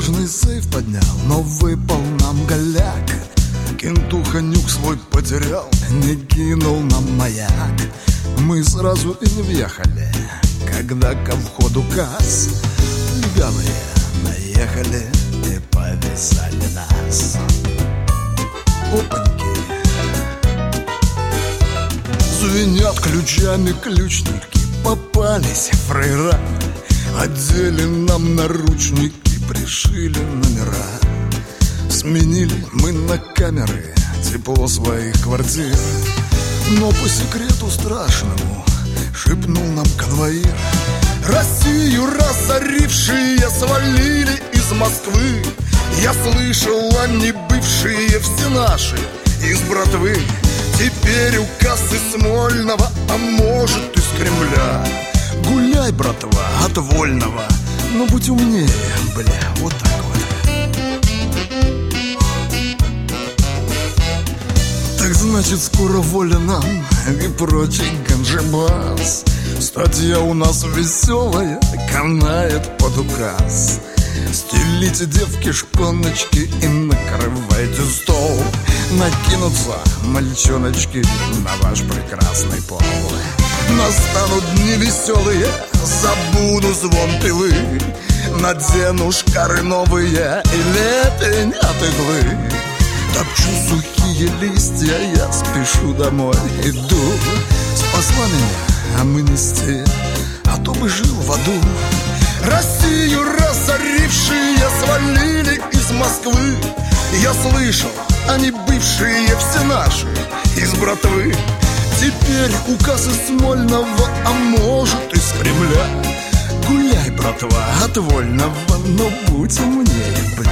Дорожный сейф поднял, но выпал нам голяк. Кентуха нюк свой потерял, не кинул нам маяк. Мы сразу и не въехали, когда ко входу касс легавые наехали и повязали нас. Опаньки. Звенят ключами ключники, попались фрейра. Одели нам наручники, пришили номера. Сменили мы на камеры тепло своих квартир. Но по секрету страшному шепнул нам конвоир: Россию разорившие свалили из Москвы. Я слышал, они бывшие все наши из братвы. Теперь указ из Смольного, а может из Кремля. Гуляй, братва, от вольного, но будь умнее, бля, вот так вот. Так значит, скоро воля нам и прочий ганджебас. Статья у нас веселая, канает под указ. Стелите, девки, шпоночки и накрывайте стол. Накинутся мальчоночки на ваш прекрасный пол. Настанут дни веселые, забуду звон пилы. Надену шкары новые и летень от иглы. Топчу сухие листья, я спешу домой, иду. Спасла меня амнистия, а то бы жил в аду. Россию разорившие свалили из Москвы. Я слышал, они бывшие все наши из братвы. Теперь указ из Смольного, а может из Кремля. Гуляй, братва, от вольного, но будь умнее, бля.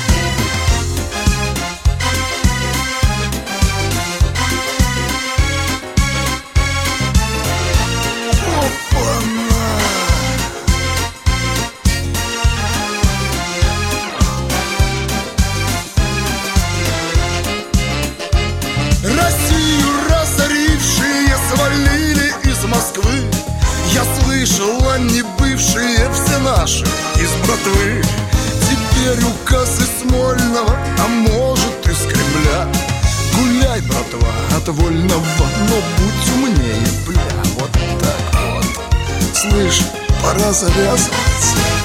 Россию разорившие свалили из Москвы. Я слышал, они бывшие все наши из братвы. Теперь указ из Смольного, а может из Кремля. Гуляй, братва, от вольного, но будь умнее, бля. Вот так вот. Слышь, пора завязываться.